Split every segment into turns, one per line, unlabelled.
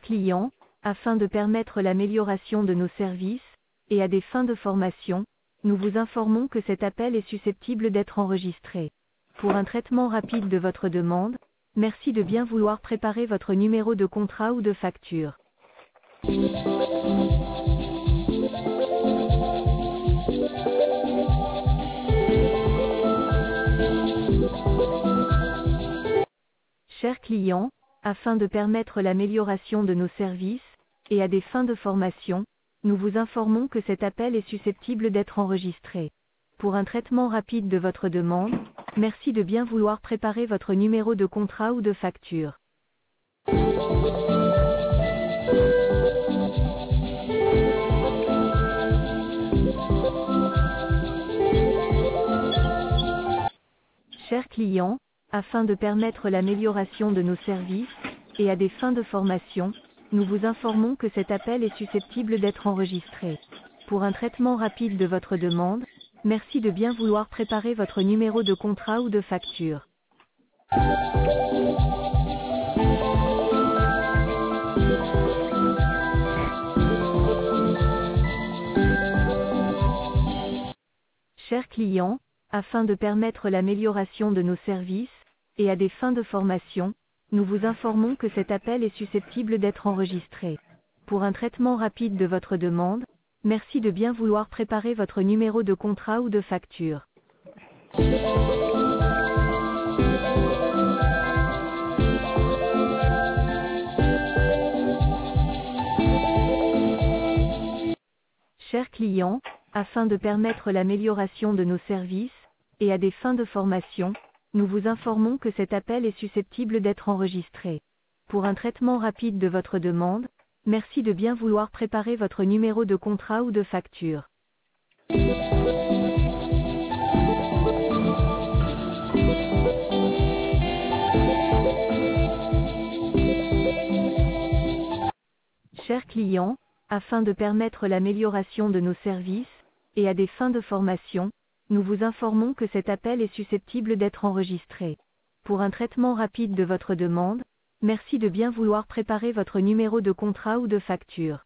clients, afin de permettre l'amélioration de nos services, et à des fins de formation, nous vous informons que cet appel est susceptible d'être enregistré. Pour un traitement rapide de votre demande, merci de bien vouloir préparer votre numéro de contrat ou de facture. Chers clients, afin de permettre l'amélioration de nos services, et à des fins de formation, nous vous informons que cet appel est susceptible d'être enregistré. Pour un traitement rapide de votre demande, merci de bien vouloir préparer votre numéro de contrat ou de facture. Chers clients, afin de permettre l'amélioration de nos services, et à des fins de formation, nous vous informons que cet appel est susceptible d'être enregistré. Pour un traitement rapide de votre demande, merci de bien vouloir préparer votre numéro de contrat ou de facture. Chers clients, afin de permettre l'amélioration de nos services, et à des fins de formation, nous vous informons que cet appel est susceptible d'être enregistré. Pour un traitement rapide de votre demande, merci de bien vouloir préparer votre numéro de contrat ou de facture. Chers clients, afin de permettre l'amélioration de nos services, et à des fins de formation, nous vous informons que cet appel est susceptible d'être enregistré. Pour un traitement rapide de votre demande, merci de bien vouloir préparer votre numéro de contrat ou de facture. Chers clients, afin de permettre l'amélioration de nos services, et à des fins de formation, nous vous informons que cet appel est susceptible d'être enregistré. Pour un traitement rapide de votre demande, merci de bien vouloir préparer votre numéro de contrat ou de facture.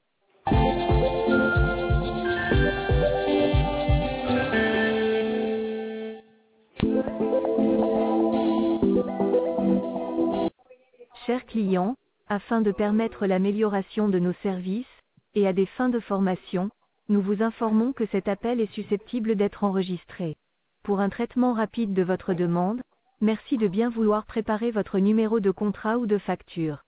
Chers clients, afin de permettre l'amélioration de nos services, et à des fins de formation, nous vous informons que cet appel est susceptible d'être enregistré. Pour un traitement rapide de votre demande, merci de bien vouloir préparer votre numéro de contrat ou de facture.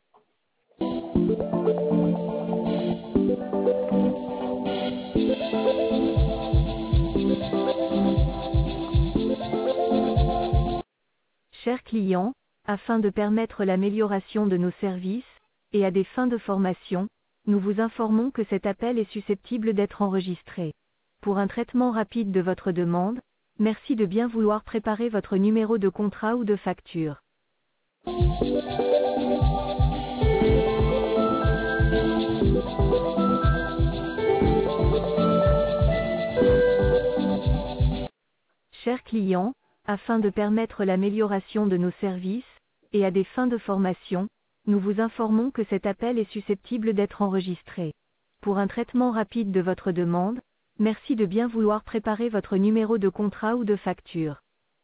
Chers clients, afin de permettre l'amélioration de nos services, et à des fins de formation, nous vous informons que cet appel est susceptible d'être enregistré. Pour un traitement rapide de votre demande, merci de bien vouloir préparer votre numéro de contrat ou de facture. Chers clients, afin de permettre l'amélioration de nos services, et à des fins de formation, nous vous informons que cet appel est susceptible d'être enregistré. Pour un traitement rapide de votre demande, merci de bien vouloir préparer votre numéro de contrat ou de facture.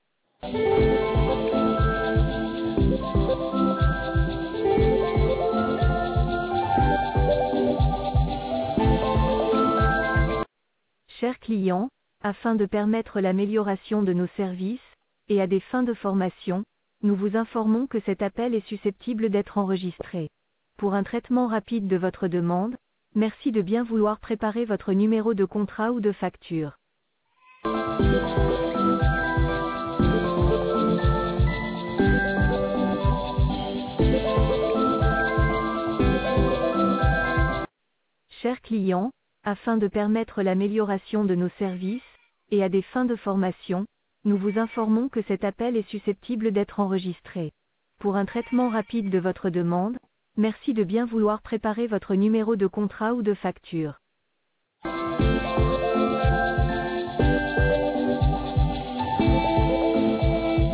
Chers clients, afin de permettre l'amélioration de nos services, et à des fins de formation, nous vous informons que cet appel est susceptible d'être enregistré. Pour un traitement rapide de votre demande, merci de bien vouloir préparer votre numéro de contrat ou de facture. Chers clients, afin de permettre l'amélioration de nos services, et à des fins de formation, nous vous informons que cet appel est susceptible d'être enregistré. Pour un traitement rapide de votre demande, merci de bien vouloir préparer votre numéro de contrat ou de facture.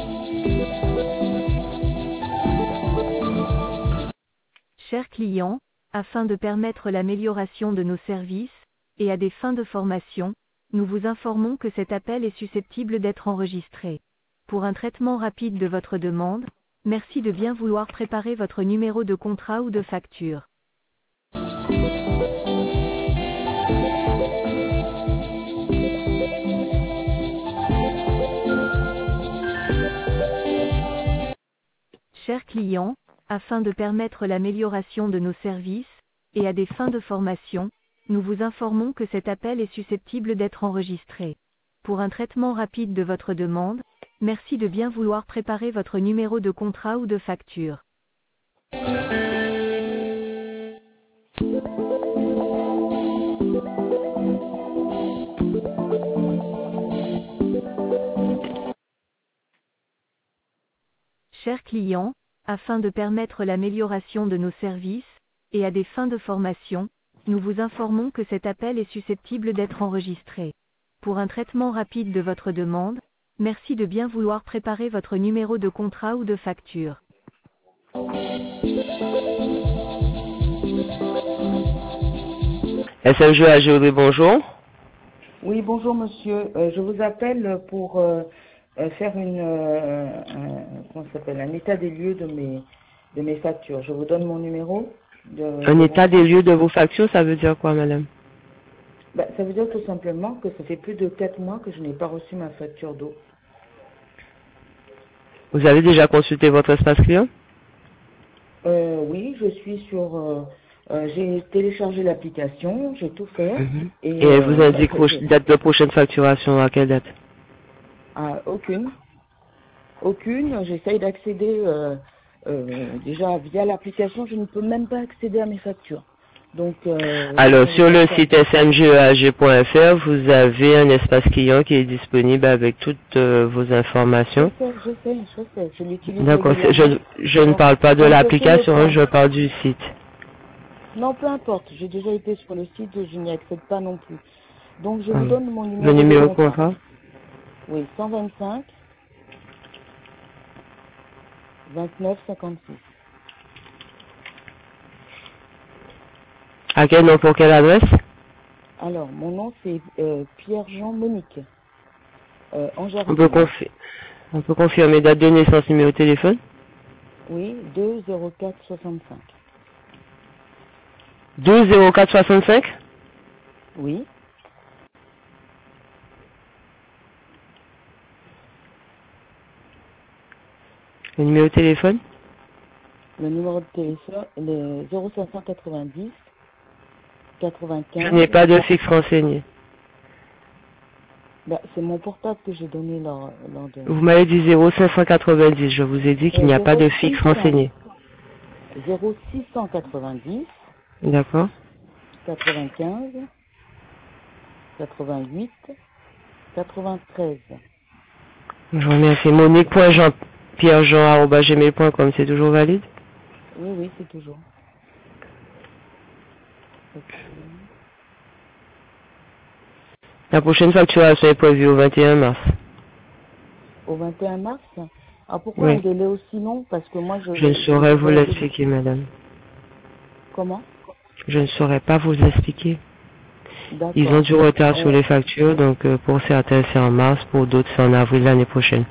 Chers clients, afin de permettre l'amélioration de nos services, et à des fins de formation, nous vous informons que cet appel est susceptible d'être enregistré. Pour un traitement rapide de votre demande, merci de bien vouloir préparer votre numéro de contrat ou de facture. Chers clients, afin de permettre l'amélioration de nos services, et à des fins de formation, nous vous informons que cet appel est susceptible d'être enregistré. Pour un traitement rapide de votre demande, merci de bien vouloir préparer votre numéro de contrat ou de facture. Chers clients, afin de permettre l'amélioration de nos services, et à des fins de formation, nous vous informons que cet appel est susceptible d'être enregistré. Pour un traitement rapide de votre demande, merci de bien vouloir préparer votre numéro de contrat ou de facture.
SMG AGOD, bonjour.
Oui, bonjour monsieur. Je vous appelle pour faire un état des lieux de mes factures. Je vous donne mon numéro.
Un état des lieux de vos factures, ça veut dire quoi, madame?
Ça veut dire tout simplement que ça fait plus de 4 mois que je n'ai pas reçu ma facture d'eau.
Vous avez déjà consulté votre espace client?
Oui, je suis sur... j'ai téléchargé l'application, j'ai tout fait.
Et elle vous indique date de prochaine facturation, à quelle date?
Aucune. Aucune. J'essaye d'accéder... déjà, via l'application, je ne peux même pas accéder à mes factures. Donc,
alors, sur le site smgeag.fr, vous avez un espace client qui est disponible avec toutes vos informations.
Je sais. Je l'utilise.
D'accord, je ne parle pas de l'application, je parle du site.
Non, peu importe. J'ai déjà été sur le site, je n'y accède pas non plus. Donc, je vous donne mon numéro.
Le numéro de contrat?
Oui, 125 29 56.
À quel nom, pour quelle adresse?
Alors, mon nom c'est Pierre-Jean Monique.
On peut confirmer date de naissance, numéro de téléphone?
Oui, 204 65.
204 65?
Oui.
Le numéro de téléphone?
Le numéro de téléphone, le 0590 95.
Je n'ai pas de fixe renseigné.
C'est mon portable que j'ai donné lors de...
Vous m'avez dit 0590, je vous ai dit qu'il n'y a pas de fixe renseigné.
0690.
D'accord.
95. 88. 93.
Je vous remercie. Monique.jean-pierre-jean@gmail.com, c'est toujours valide?
Oui, c'est toujours. Okay.
La prochaine facturation est prévue au 21 mars.
Au 21 mars? Pourquoi un délai aussi long? Parce que moi
je ne saurais vous l'expliquer, madame.
Comment?
Je ne saurais pas vous expliquer. Ils ont du
D'accord.
retard sur les factures, donc pour certains c'est en mars, pour d'autres c'est en avril l'année prochaine.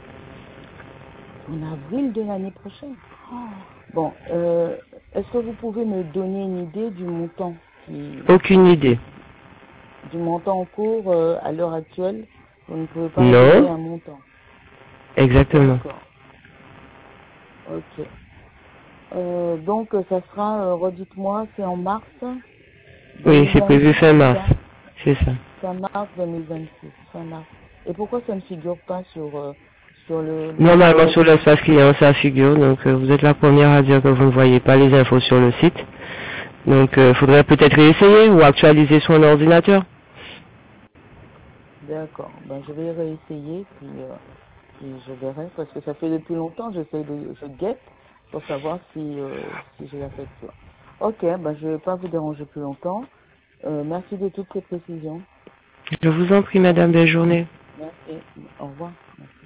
En avril de l'année prochaine? Bon, est-ce que vous pouvez me donner une idée du montant
Aucune idée.
Du montant en cours à l'heure actuelle? Vous ne pouvez pas me donner un montant?
Exactement.
D'accord. Ok. Donc ça sera, redites-moi, c'est en mars?
Oui, c'est prévu fin mars. C'est ça.
Fin mars 2026. Fin mars. Et pourquoi ça ne figure pas sur le...
Normalement sur l'espace client ça figure, donc vous êtes la première à dire que vous ne voyez pas les infos sur le site. Donc il faudrait peut-être réessayer ou actualiser son ordinateur.
D'accord. Je vais réessayer, puis je verrai, parce que ça fait depuis longtemps, je guette pour savoir si j'ai la facture. Ok, je ne vais pas vous déranger plus longtemps. Merci de toutes ces précisions.
Je vous en prie, madame, belle journée.
Merci. Au revoir. Merci.